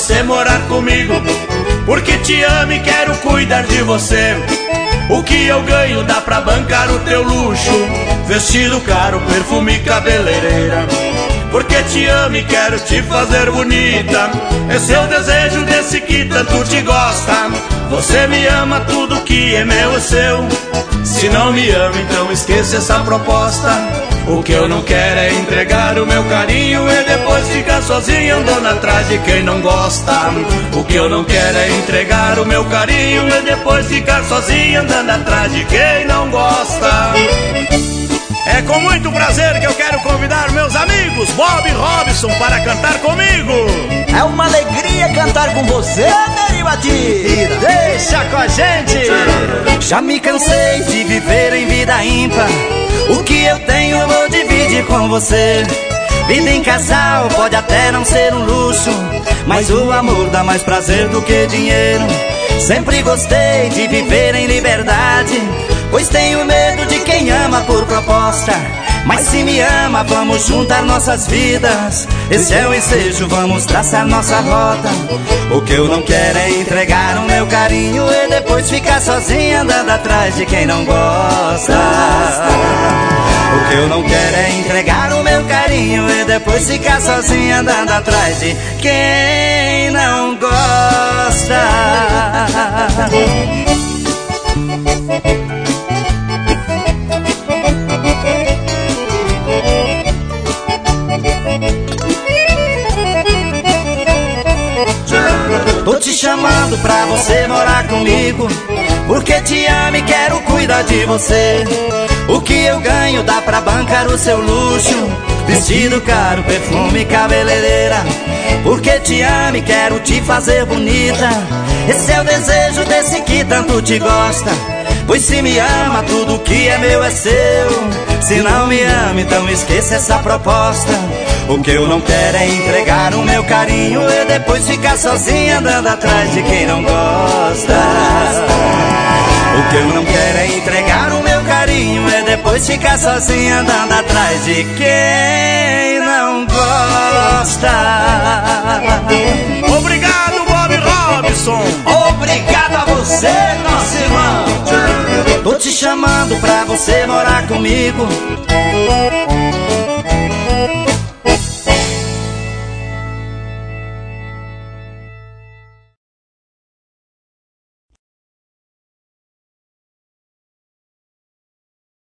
você morar comigo, porque te amo e quero cuidar de você. O que eu ganho dá pra bancar o teu luxo, vestido caro, perfume e cabeleireira. Porque te amo e quero te fazer bonita, esse é o desejo desse que tanto te gosta. Você me ama, tudo que é meu é seu. Se não me ama, então esqueça essa proposta. O que eu não quero é entregar o meu carinho e depois ficar sozinho andando atrás de quem não gosta. O que eu não quero é entregar o meu carinho e depois ficar sozinho andando atrás de quem não gosta. É com muito prazer que eu quero convidar meus amigos Bob e Robson para cantar comigo. É uma alegria cantar com você, Neri Batida. Deixa com a gente. Já me cansei de viver em vida ímpar. O que eu tenho eu vou dividir com você. Vida em casal pode até não ser um luxo, mas o amor dá mais prazer do que dinheiro. Sempre gostei de viver em liberdade, pois tenho medo de quem ama por proposta. Mas se me ama, vamos juntar nossas vidas. Esse é o ensejo, vamos traçar nossa rota. O que eu não quero é entregar o meu carinho e depois ficar sozinha andando atrás de quem não gosta. O que eu não quero é entregar o meu carinho e depois ficar sozinha andando atrás de quem não gosta. Tô te chamando pra você morar comigo, porque te amo e quero cuidar de você. O que eu ganho dá pra bancar o seu luxo, vestido caro, perfume, cabeleireira. Porque te amo e quero te fazer bonita, esse é o desejo desse que tanto te gosta. Pois se me ama, tudo que é meu é seu. Se não me ama, então esqueça essa proposta. O que eu não quero é entregar o meu carinho e depois ficar sozinha andando atrás de quem não gosta. O que eu não quero é entregar o meu carinho e depois ficar sozinha andando atrás de quem não gosta. Obrigado, Bob Robson. Obrigado a você, nosso irmão. Tô te chamando pra você morar comigo,